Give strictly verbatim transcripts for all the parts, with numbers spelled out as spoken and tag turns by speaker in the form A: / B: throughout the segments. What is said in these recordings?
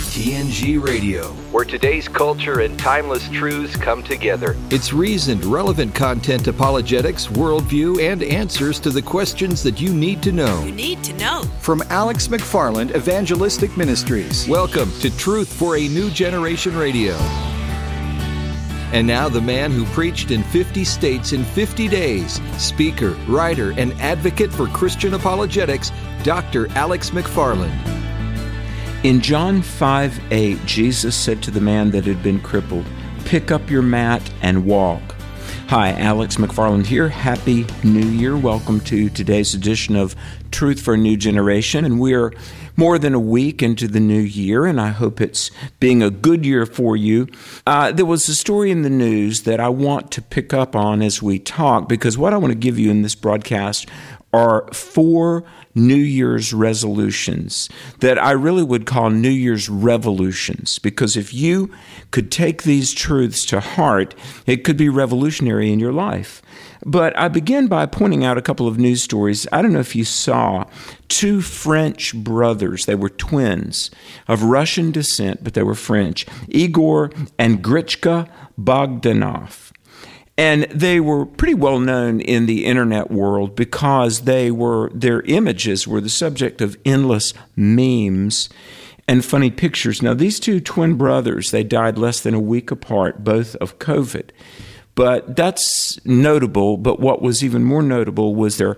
A: T N G Radio,
B: where today's culture and timeless truths come together.
A: It's reasoned, relevant content, apologetics, worldview, and answers to the questions that you need to know.
C: You need to know.
D: From Alex McFarland Evangelistic Ministries.
A: Welcome to Truth for a New Generation Radio. And now the man who preached in fifty states in fifty days, speaker, writer, and advocate for Christian apologetics, Doctor Alex McFarland.
E: In John five eight, Jesus said to the man that had been crippled, "Pick up your mat and walk." Hi, Alex McFarland here. Happy New Year. Welcome to today's edition of Truth for a New Generation. And we're more than a week into the new year, and I hope it's being a good year for you. Uh, there was a story in the news that I want to pick up on as we talk, because what I want to give you in this broadcast are four New Year's resolutions that I really would call New Year's revolutions, because if you could take these truths to heart, it could be revolutionary in your life. But I begin by pointing out a couple of news stories. I don't know if you saw two French brothers. They were twins of Russian descent, but they were French, Igor and Grichka Bogdanov. And they were pretty well known in the internet world because they were their images were the subject of endless memes and funny pictures. Now, these two twin brothers, they died less than a week apart, both of COVID. But that's notable. But what was even more notable was their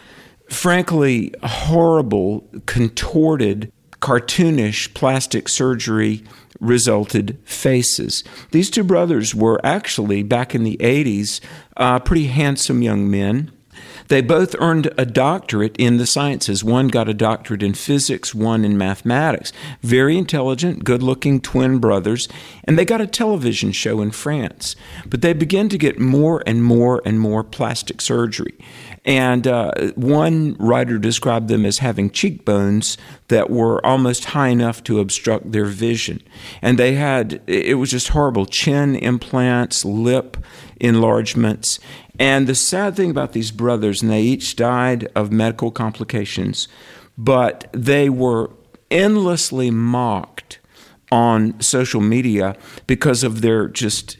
E: frankly horrible, contorted, cartoonish plastic surgery resulted faces. These two brothers were actually, back in the eighties, uh, pretty handsome young men. They both earned a doctorate in the sciences. One got a doctorate in physics, one in mathematics. Very intelligent, good-looking twin brothers. And they got a television show in France. But they began to get more and more and more plastic surgery. And uh, one writer described them as having cheekbones that were almost high enough to obstruct their vision. And they had, it was just horrible, chin implants, lip enlargements. And the sad thing about these brothers, and they each died of medical complications, but they were endlessly mocked on social media because of their just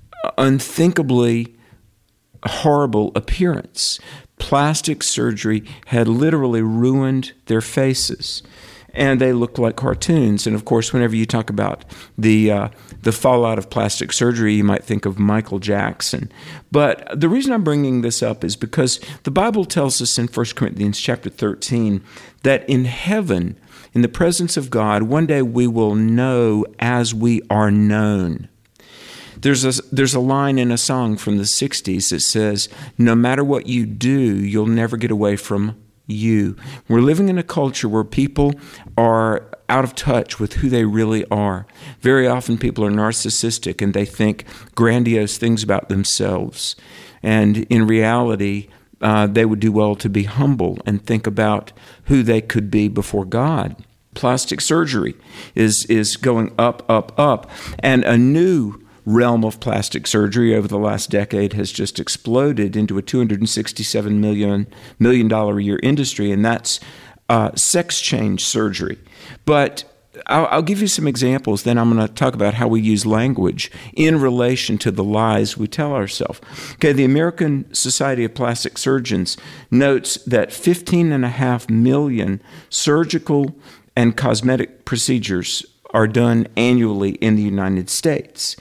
E: unthinkably horrible appearance. Plastic surgery had literally ruined their faces, and they looked like cartoons. And of course, whenever you talk about the uh, the fallout of plastic surgery, you might think of Michael Jackson. But the reason I'm bringing this up is because the Bible tells us in First Corinthians chapter thirteen that in heaven, in the presence of God, one day we will know as we are known. There's a, there's a line in a song from the sixties that says, no matter what you do, you'll never get away from you. We're living in a culture where people are out of touch with who they really are. Very often people are narcissistic and they think grandiose things about themselves. And in reality, uh, they would do well to be humble and think about who they could be before God. Plastic surgery is, is going up, up, up. And a new realm of plastic surgery over the last decade has just exploded into a two hundred sixty-seven million dollars a year industry, and that's uh, sex change surgery. But I'll, I'll give you some examples, then I'm going to talk about how we use language in relation to the lies we tell ourselves. Okay, the American Society of Plastic Surgeons notes that fifteen and a half million surgical and cosmetic procedures are done annually in the United States.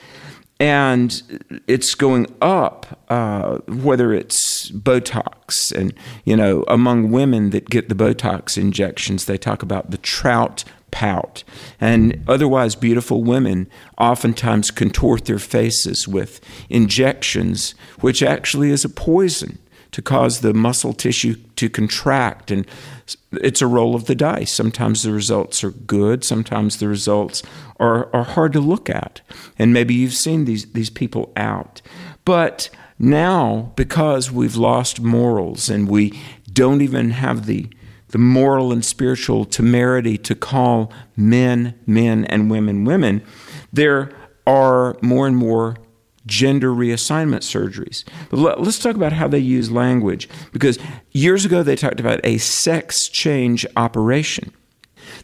E: And it's going up, uh, whether it's Botox. And, you know, among women that get the Botox injections, they talk about the trout pout. And otherwise beautiful women oftentimes contort their faces with injections, which actually is a poison to cause the muscle tissue to contract. And it's a roll of the dice. Sometimes the results are good. Sometimes the results are, are hard to look at. And maybe you've seen these, these people out. But now, because we've lost morals and we don't even have the, the moral and spiritual temerity to call men, men, and women, women, there are more and more gender reassignment surgeries. But let's talk about how they use language, because years ago they talked about a sex change operation.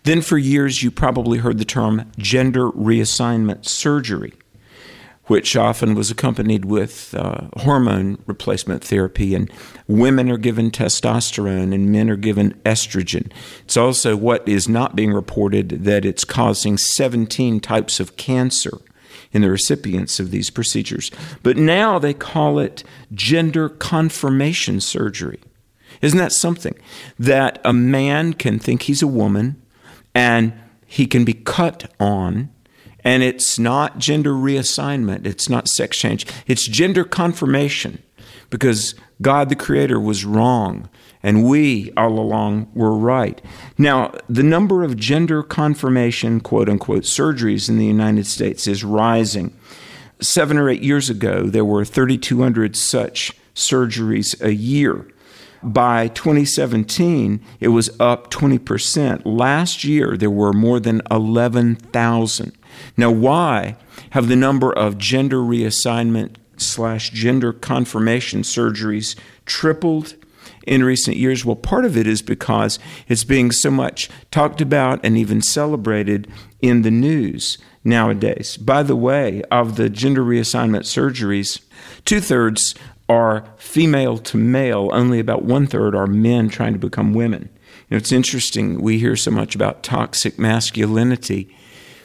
E: Then for years, you probably heard the term gender reassignment surgery, which often was accompanied with uh, hormone replacement therapy, and women are given testosterone and men are given estrogen. It's also what is not being reported that it's causing seventeen types of cancer in the recipients of these procedures. But now they call it gender confirmation surgery. Isn't that something? That a man can think he's a woman and he can be cut on. And it's not gender reassignment. It's not sex change. It's gender confirmation, because God the Creator was wrong and we all along were right. Now, the number of gender confirmation, quote unquote, surgeries in the United States is rising. Seven or eight years ago, there were thirty-two hundred such surgeries a year. By twenty seventeen, it was up twenty percent. Last year, there were more than eleven thousand. Now, why have the number of gender reassignment slash gender confirmation surgeries tripled in recent years? Well, part of it is because it's being so much talked about and even celebrated in the news nowadays. By the way, of the gender reassignment surgeries, two-thirds are female to male. Only about one-third are men trying to become women. You know, it's interesting. We hear so much about toxic masculinity,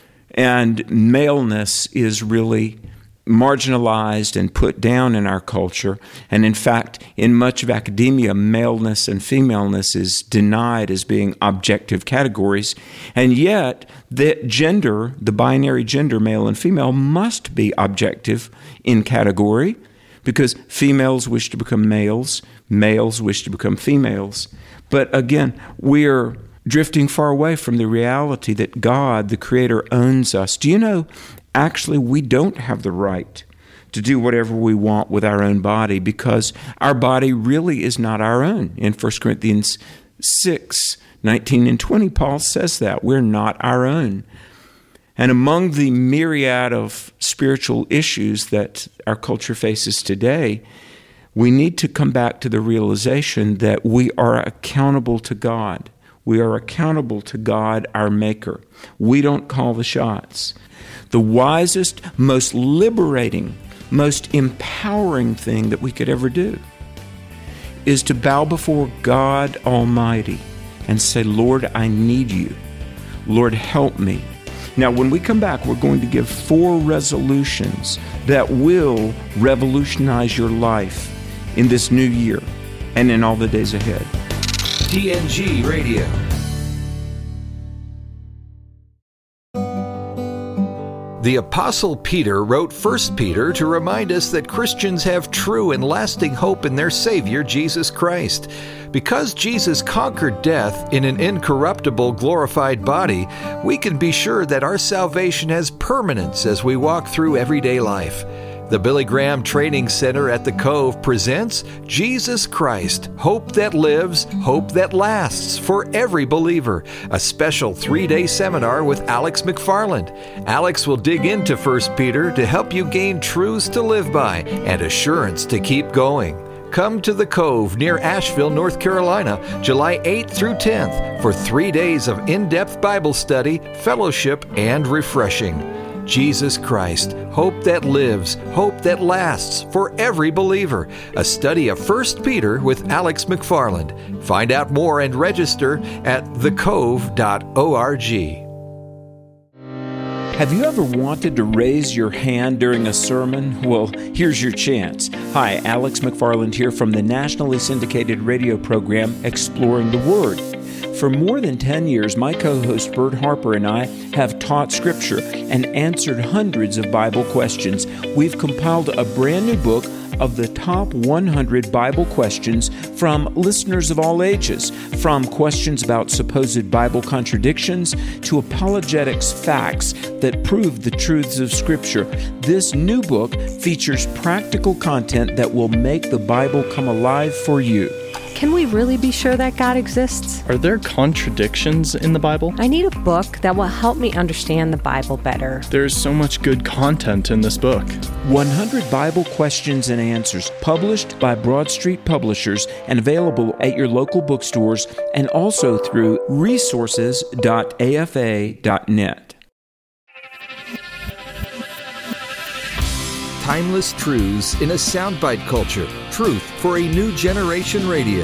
E: and maleness is really marginalized and put down in our culture. And in fact, in much of academia, maleness and femaleness is denied as being objective categories. And yet, the gender, the binary gender, male and female, must be objective in category, because females wish to become males, males wish to become females. But again, we're drifting far away from the reality that God, the Creator, owns us. Do you know, actually, we don't have the right to do whatever we want with our own body, because our body really is not our own. In First Corinthians six, nineteen and twenty, Paul says that. We're not our own. And among the myriad of spiritual issues that our culture faces today, we need to come back to the realization that we are accountable to God. We are accountable to God, our Maker. We don't call the shots. The wisest, most liberating, most empowering thing that we could ever do is to bow before God Almighty and say, Lord, I need you. Lord, help me. Now, when we come back, we're going to give four resolutions that will revolutionize your life in this new year and in all the days ahead.
A: T N G Radio. The Apostle Peter wrote First Peter to remind us that Christians have true and lasting hope in their Savior, Jesus Christ. Because Jesus conquered death in an incorruptible, glorified body, we can be sure that our salvation has permanence as we walk through everyday life. The Billy Graham Training Center at the Cove presents Jesus Christ, Hope That Lives, Hope That Lasts for Every Believer, a special three-day seminar with Alex McFarland. Alex will dig into First Peter to help you gain truths to live by and assurance to keep going. Come to the Cove near Asheville, North Carolina, July eighth through tenth for three days of in-depth Bible study, fellowship, and refreshing. Jesus Christ, Hope That Lives, Hope That Lasts for Every Believer, a study of First Peter with Alex McFarland. Find out more and register at the cove dot org.
E: Have you ever wanted to raise your hand during a sermon? Well, here's your chance. Hi, Alex McFarland here from the nationally syndicated radio program Exploring the Word. For more than ten years, my co-host Bert Harper and I have taught Scripture and answered hundreds of Bible questions. We've compiled a brand new book of the top one hundred Bible questions from listeners of all ages, from questions about supposed Bible contradictions to apologetics facts that prove the truths of Scripture. This new book features practical content that will make the Bible come alive for you.
C: Can we really be sure that God exists?
F: Are there contradictions in the Bible?
C: I need a book that will help me understand the Bible better.
F: There's so much good content in this book.
E: one hundred Bible Questions and Answers, published by Broad Street Publishers and available at your local bookstores and also through resources dot a f a dot net.
A: Timeless truths in a soundbite culture. Truth for a new generation radio.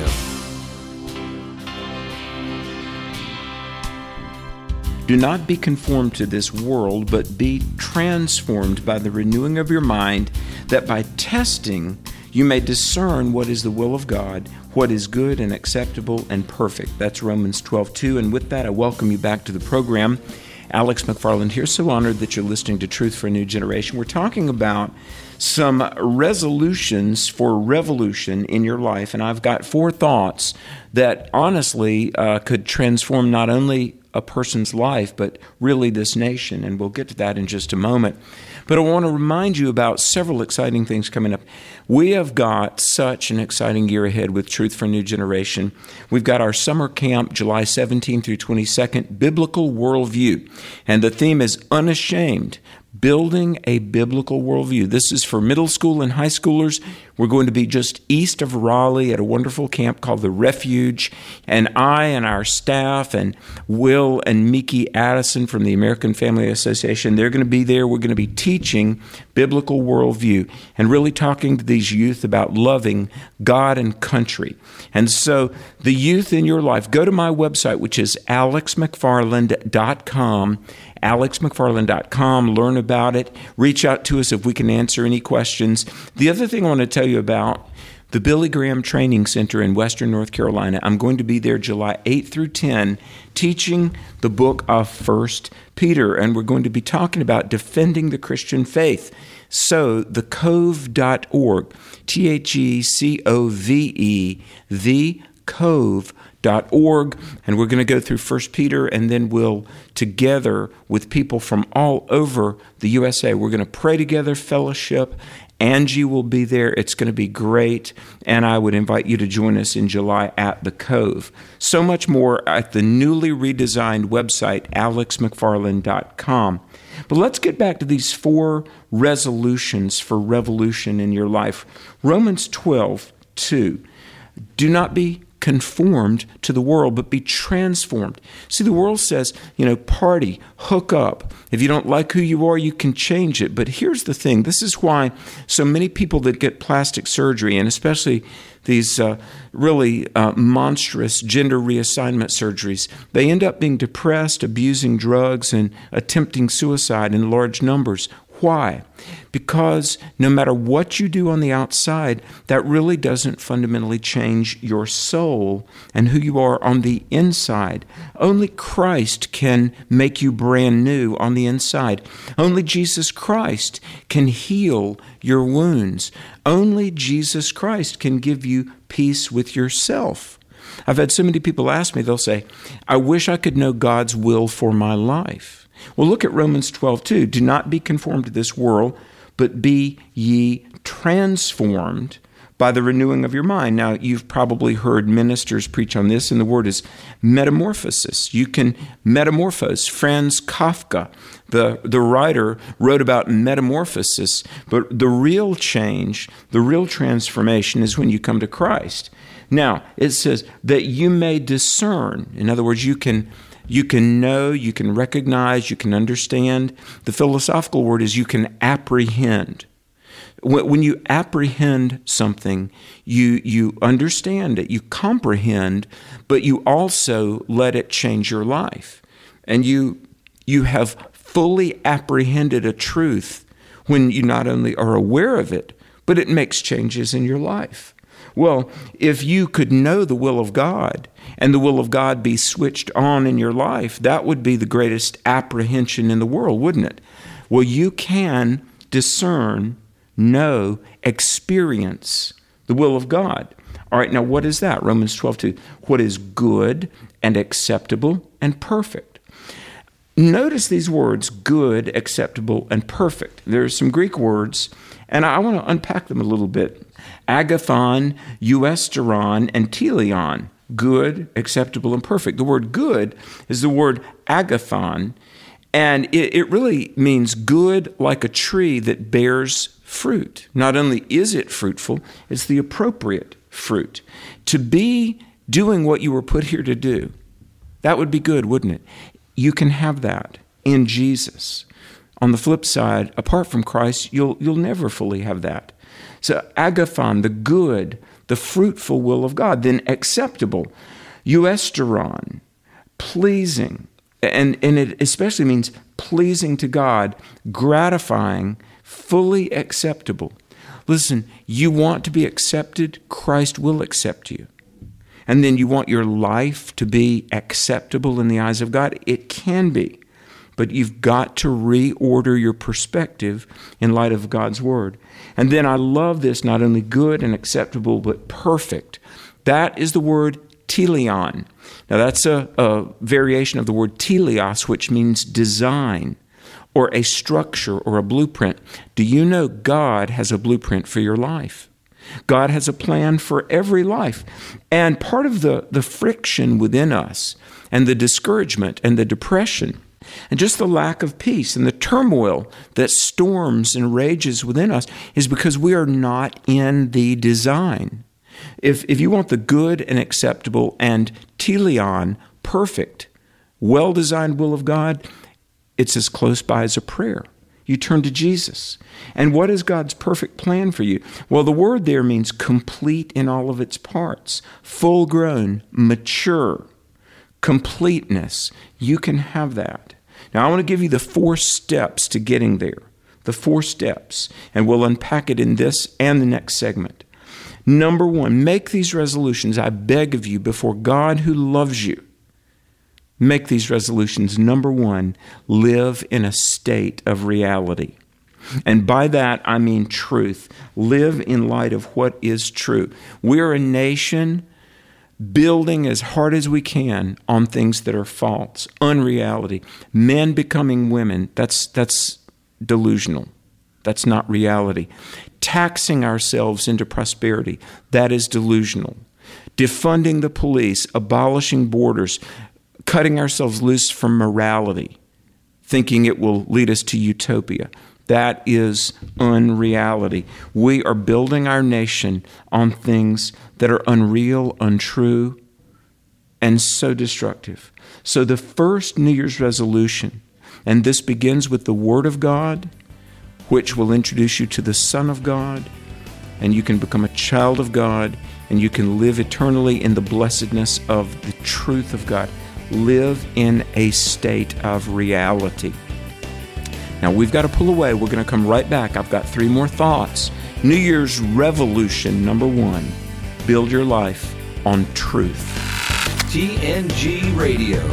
E: Do not be conformed to this world, but be transformed by the renewing of your mind, that by testing you may discern what is the will of God, what is good and acceptable and perfect. That's Romans twelve two. And with that, I welcome you back to the program. Alex McFarland here. So honored that you're listening to Truth for a New Generation. We're talking about some resolutions for revolution in your life, and I've got four thoughts that honestly uh, could transform not only a person's life, but really this nation, and we'll get to that in just a moment. But I want to remind you about several exciting things coming up. We have got such an exciting year ahead with Truth for a New Generation. We've got our summer camp, July seventeenth through twenty-second, Biblical Worldview. And the theme is Unashamed, Building a Biblical Worldview. This is for middle school and high schoolers. We're going to be just east of Raleigh at a wonderful camp called The Refuge. And I and our staff and Will and Miki Addison from the American Family Association, they're going to be there. We're going to be teaching biblical worldview and really talking to these youth about loving God and country. And so the youth in your life, go to my website, which is alex mcfarland dot com. alex mcfarland dot com, learn about it, reach out to us if we can answer any questions. The other thing I want to tell you about, the Billy Graham Training Center in Western North Carolina. I'm going to be there July eighth through tenth teaching the book of First Peter, and we're going to be talking about defending the Christian faith. So, the cove dot org, T H E C O V E, the cove dot org, and we're going to go through First Peter, and then we'll, together with people from all over the U S A, we're going to pray together, fellowship. Angie will be there. It's going to be great, and I would invite you to join us in July at the Cove. So much more at the newly redesigned website, alex mcfarland dot com. But let's get back to these four resolutions for revolution in your life. Romans twelve two. Do not be conformed to the world, but be transformed. See, the world says, you know, party, hook up. If you don't like who you are, you can change it. But here's the thing. This is why so many people that get plastic surgery, and especially these uh, really uh, monstrous gender reassignment surgeries, they end up being depressed, abusing drugs, and attempting suicide in large numbers. Why? Because no matter what you do on the outside, that really doesn't fundamentally change your soul and who you are on the inside. Only Christ can make you brand new on the inside. Only Jesus Christ can heal your wounds. Only Jesus Christ can give you peace with yourself. I've had so many people ask me, they'll say, I wish I could know God's will for my life. Well, look at Romans twelve two. Do not be conformed to this world, but be ye transformed by the renewing of your mind. Now, you've probably heard ministers preach on this, and the word is metamorphosis. You can metamorphose. Franz Kafka, the, the writer, wrote about metamorphosis, but the real change, the real transformation is when you come to Christ. Now, it says that you may discern. In other words, you can You can know, you can recognize, you can understand. The philosophical word is you can apprehend. When you apprehend something, you you understand it, you comprehend, but you also let it change your life. And you you have fully apprehended a truth when you not only are aware of it, but it makes changes in your life. Well, if you could know the will of God and the will of God be switched on in your life, that would be the greatest apprehension in the world, wouldn't it? Well, you can discern, know, experience the will of God. All right, now what is that? Romans twelve two. What is good and acceptable and perfect. Notice these words, good, acceptable, and perfect. There are some Greek words, and I want to unpack them a little bit. Agathon, euesteron, and teleon. Good, acceptable, and perfect. The word good is the word agathon, and it, it really means good like a tree that bears fruit. Not only is it fruitful, it's the appropriate fruit. To be doing what you were put here to do, that would be good, wouldn't it? You can have that in Jesus. On the flip side, apart from Christ, you'll you'll never fully have that. So agathon, the good, the fruitful will of God. Then acceptable, euesteron, pleasing. And, and it especially means pleasing to God, gratifying, fully acceptable. Listen, you want to be accepted, Christ will accept you. And then you want your life to be acceptable in the eyes of God? It can be. But you've got to reorder your perspective in light of God's Word. And then I love this, not only good and acceptable, but perfect. That is the word teleon. Now that's a, a variation of the word teleos, which means design, or a structure, or a blueprint. Do you know God has a blueprint for your life? God has a plan for every life. And part of the, the friction within us, and the discouragement, and the depression, and just the lack of peace and the turmoil that storms and rages within us is because we are not in the design. If if you want the good and acceptable and teleon, perfect, well-designed will of God, it's as close by as a prayer. You turn to Jesus. And what is God's perfect plan for you? Well, the word there means complete in all of its parts, full-grown, mature, completeness. You can have that. Now, I want to give you the four steps to getting there, the four steps, and we'll unpack it in this and the next segment. Number one, make these resolutions, I beg of you, before God who loves you. Make these resolutions. Number one, live in a state of reality. And by that, I mean truth. Live in light of what is true. We're a nation building as hard as we can on things that are false, unreality. Men becoming women, that's that's delusional. That's not reality. Taxing ourselves into prosperity, that is delusional. Defunding the police, abolishing borders, cutting ourselves loose from morality, thinking it will lead us to utopia. That is unreality. We are building our nation on things that are unreal, untrue, and so destructive. So the first New Year's resolution, and this begins with the Word of God, which will introduce you to the Son of God, and you can become a child of God, and you can live eternally in the blessedness of the truth of God. Live in a state of reality. Now, we've got to pull away. We're going to come right back. I've got three more thoughts. New Year's revolution, number one, build your life on truth.
A: T N G Radio.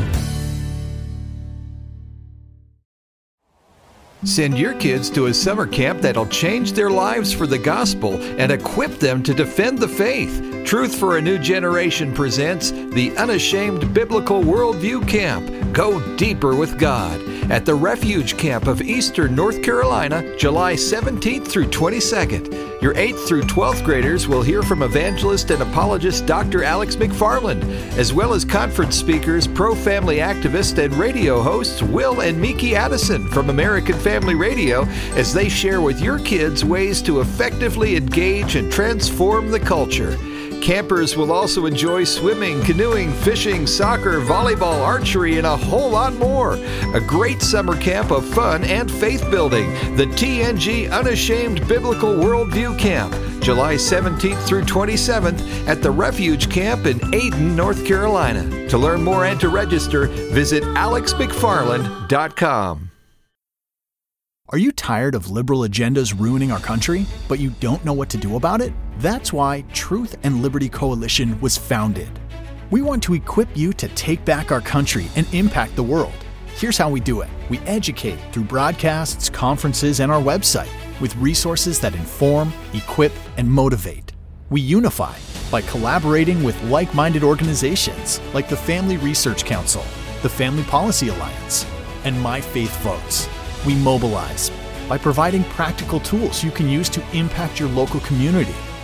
A: Send your kids to a summer camp that'll change their lives for the gospel and equip them to defend the faith. Truth for a New Generation presents the Unashamed Biblical Worldview Camp. Go deeper with God at the Refuge Camp of Eastern North Carolina, July seventeenth through twenty-second. Your eighth through twelfth graders will hear from evangelist and apologist Doctor Alex McFarland, as well as conference speakers, pro-family activist, and radio hosts Will and Miki Addison from American Family Radio, as they share with your kids ways to effectively engage and transform the culture. Campers will also enjoy swimming, canoeing, fishing, soccer, volleyball, archery, and a whole lot more. A great summer camp of fun and faith building. The T N G Unashamed Biblical Worldview Camp, July seventeenth through twenty-seventh at the Refuge Camp in Ayden, North Carolina. To learn more and to register, visit alex mcfarland dot com.
G: Are you tired of liberal agendas ruining our country, but you don't know what to do about it? That's why Truth and Liberty Coalition was founded. We want to equip you to take back our country and impact the world. Here's how we do it. We educate through broadcasts, conferences, and our website with resources that inform, equip, and motivate. We unify by collaborating with like-minded organizations like the Family Research Council, the Family Policy Alliance, and My Faith Votes. We mobilize by providing practical tools you can use to impact your local community.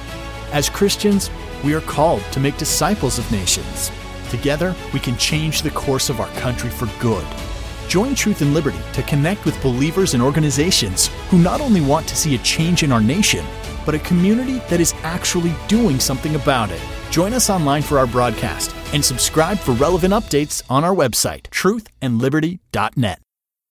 G: As Christians, we are called to make disciples of nations. Together, we can change the course of our country for good. Join Truth and Liberty to connect with believers and organizations who not only want to see a change in our nation, but a community that is actually doing something about it. Join us online for our broadcast and subscribe for relevant updates on our website, truth and liberty dot net.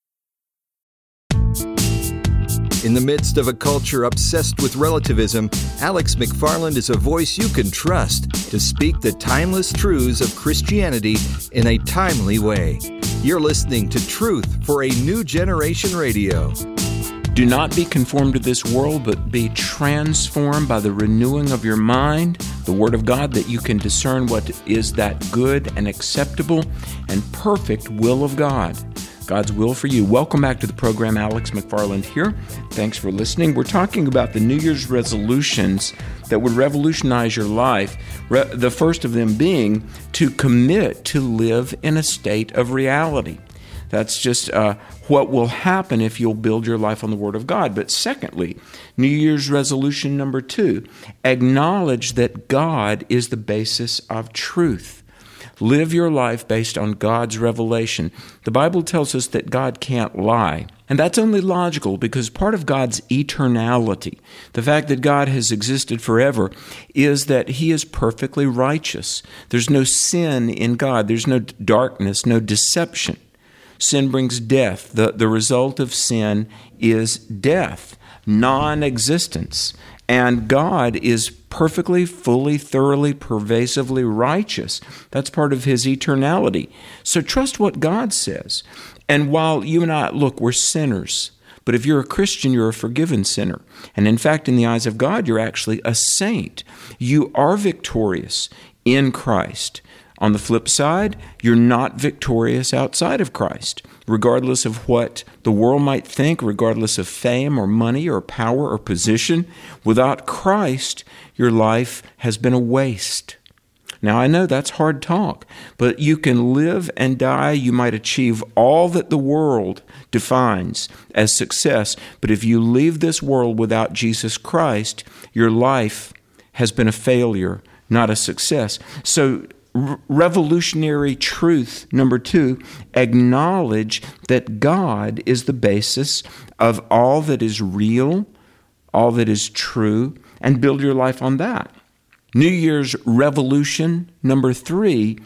A: In the midst of a culture obsessed with relativism, Alex McFarland is a voice you can trust to speak the timeless truths of Christianity in a timely way. You're listening to Truth for a New Generation Radio.
E: Do not be conformed to this world, but be transformed by the renewing of your mind, the Word of God, that you can discern what is that good and acceptable and perfect will of God. God's will for you. Welcome back to the program. Alex McFarland here. Thanks for listening. We're talking about the New Year's resolutions that would revolutionize your life. Re- the first of them being to commit to live in a state of reality. That's just uh, what will happen if you'll build your life on the Word of God. But secondly, New Year's resolution number two, acknowledge that God is the basis of truth. Live your life based on God's revelation. The Bible tells us that God can't lie. And that's only logical because part of God's eternality, the fact that God has existed forever, is that He is perfectly righteous. There's no sin in God. There's no darkness, no deception. Sin brings death. The, the result of sin is death, non-existence. And God is perfectly, fully, thoroughly, pervasively righteous. That's part of His eternality. So trust what God says. And while you and I, look, we're sinners. But if you're a Christian, you're a forgiven sinner. And in fact, in the eyes of God, you're actually a saint. You are victorious in Christ. On the flip side, you're not victorious outside of Christ, regardless of what the world might think, regardless of fame or money or power or position. Without Christ, your life has been a waste. Now, I know that's hard talk, but you can live and die. You might achieve all that the world defines as success, but if you leave this world without Jesus Christ, your life has been a failure, not a success. So, revolutionary truth number two, acknowledge that God is the basis of all that is real, all that is true, and build your life on that. New Year's revolution number three,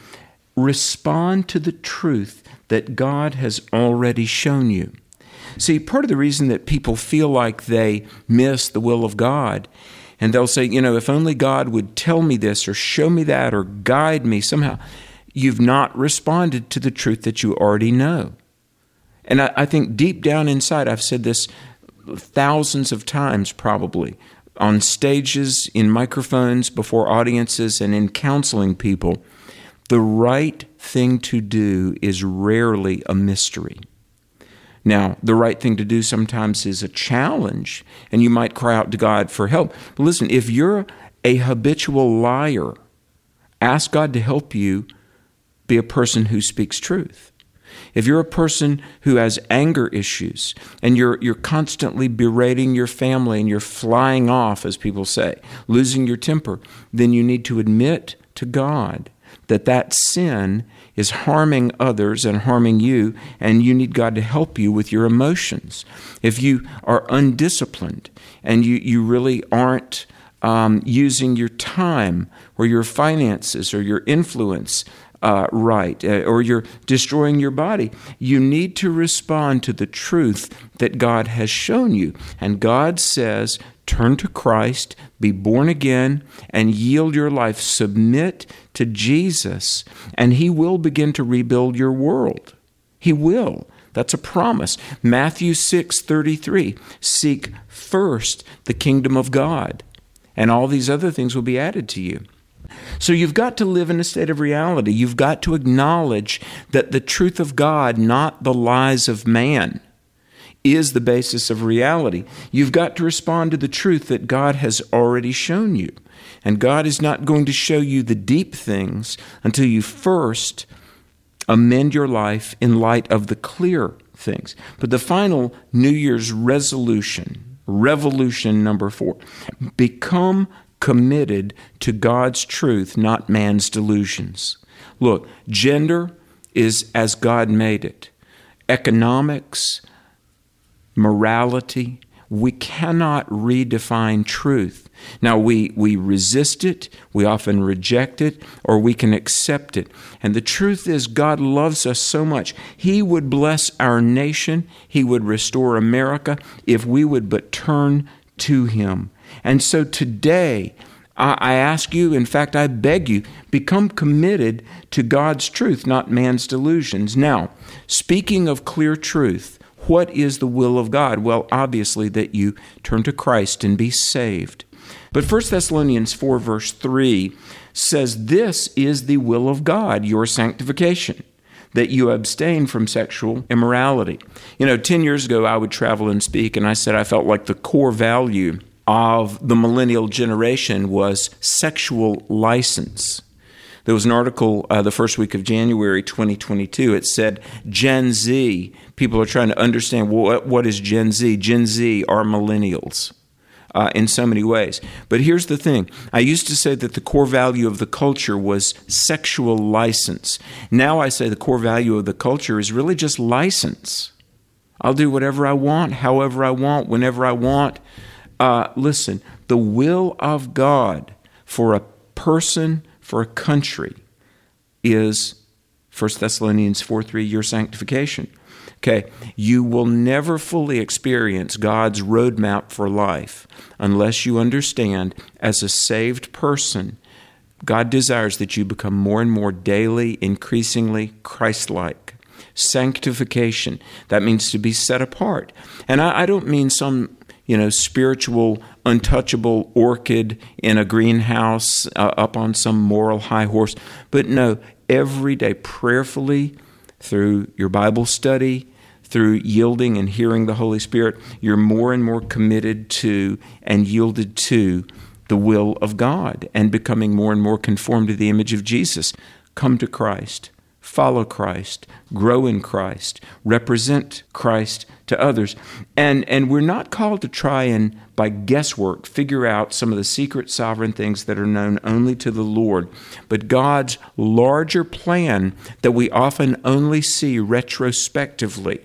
E: respond to the truth that God has already shown you. See, part of the reason that people feel like they miss the will of God, and they'll say, you know, if only God would tell me this or show me that or guide me somehow. You've not responded to the truth that you already know. And I, I think deep down inside, I've said this thousands of times probably, on stages, in microphones, before audiences, and in counseling people, the right thing to do is rarely a mystery. Now, the right thing to do sometimes is a challenge, and you might cry out to God for help. But listen, if you're a habitual liar, ask God to help you be a person who speaks truth. If you're a person who has anger issues, and you're you're constantly berating your family, and you're flying off, as people say, losing your temper, then you need to admit to God that that sin is harming others and harming you, and you need God to help you with your emotions. If you are undisciplined and you, you really aren't um, using your time or your finances or your influence uh, right, uh, or you're destroying your body, you need to respond to the truth that God has shown you. And God says, turn to Christ, be born again, and yield your life. Submit to Jesus, and He will begin to rebuild your world. He will. That's a promise. Matthew six thirty-three, seek first the kingdom of God, and all these other things will be added to you. So you've got to live in a state of reality. You've got to acknowledge that the truth of God, not the lies of man, is the basis of reality. You've got to respond to the truth that God has already shown you. And God is not going to show you the deep things until you first amend your life in light of the clear things. But the final New Year's resolution, revolution number four, become committed to God's truth, not man's delusions. Look, gender is as God made it. Economics, morality, we cannot redefine truth. Now, we, we resist it, we often reject it, or we can accept it. And the truth is, God loves us so much. He would bless our nation, He would restore America if we would but turn to Him. And so today, I, I ask you, in fact, I beg you, become committed to God's truth, not man's delusions. Now, speaking of clear truth, what is the will of God? Well, obviously that you turn to Christ and be saved. But First Thessalonians four verse three says, this is the will of God, your sanctification, that you abstain from sexual immorality. You know, ten years ago, I would travel and speak, and I said I felt like the core value of the millennial generation was sexual license. There was an article uh, the first week of January twenty twenty-two. It said Gen Z, people are trying to understand, well, what, what is Gen Z? Gen Z are millennials uh, in so many ways. But here's the thing. I used to say that the core value of the culture was sexual license. Now I say the core value of the culture is really just license. I'll do whatever I want, however I want, whenever I want. Uh, listen, the will of God for a person, for a country, is First Thessalonians four three, your sanctification. Okay, you will never fully experience God's roadmap for life unless you understand, as a saved person, God desires that you become more and more daily, increasingly Christ-like. Sanctification, that means to be set apart. And I, I don't mean some you know, spiritual, untouchable orchid in a greenhouse uh, up on some moral high horse. But no, every day, prayerfully, through your Bible study, through yielding and hearing the Holy Spirit, you're more and more committed to and yielded to the will of God and becoming more and more conformed to the image of Jesus. Come to Christ. Follow Christ, grow in Christ, represent Christ to others. And and we're not called to try and, by guesswork, figure out some of the secret sovereign things that are known only to the Lord. But God's larger plan that we often only see retrospectively,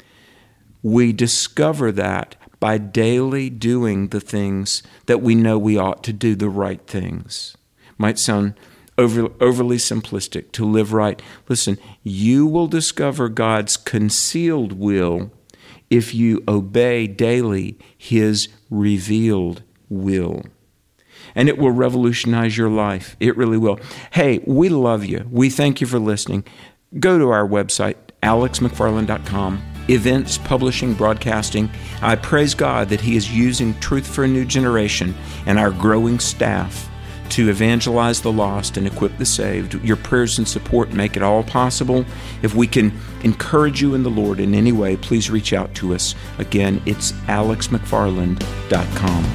E: we discover that by daily doing the things that we know we ought to do, the right things. Might sound Over, overly simplistic, to live right. Listen, you will discover God's concealed will if you obey daily His revealed will. And it will revolutionize your life. It really will. Hey, we love you. We thank you for listening. Go to our website, alex mcfarland dot com. Events, publishing, broadcasting. I praise God that He is using Truth for a New Generation and our growing staff to evangelize the lost and equip the saved. Your prayers and support make it all possible. If we can encourage you in the Lord in any way, please reach out to us. Again, it's alex mcfarland dot com.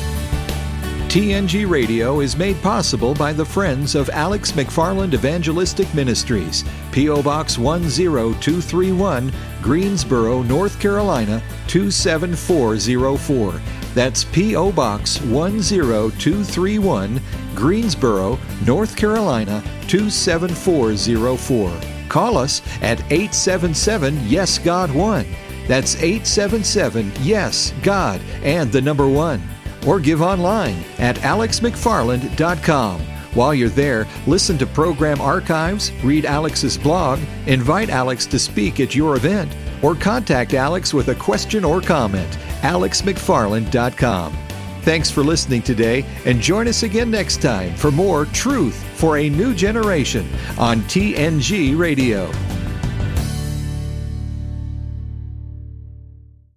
A: T N G Radio is made possible by the friends of Alex McFarland Evangelistic Ministries, P O Box one zero two three one, Greensboro, North Carolina two seven four zero four. That's P O Box one zero two three one, Greensboro, North Carolina two seven four zero four. Call us at eight seven seven, yes God one. That's eight seven seven, yes God, and the number one. Or give online at alex mcfarland dot com. While you're there, listen to program archives, read Alex's blog, invite Alex to speak at your event, or contact Alex with a question or comment. alex mcfarland dot com. Thanks for listening today, and join us again next time for more Truth for a New Generation on T N G Radio.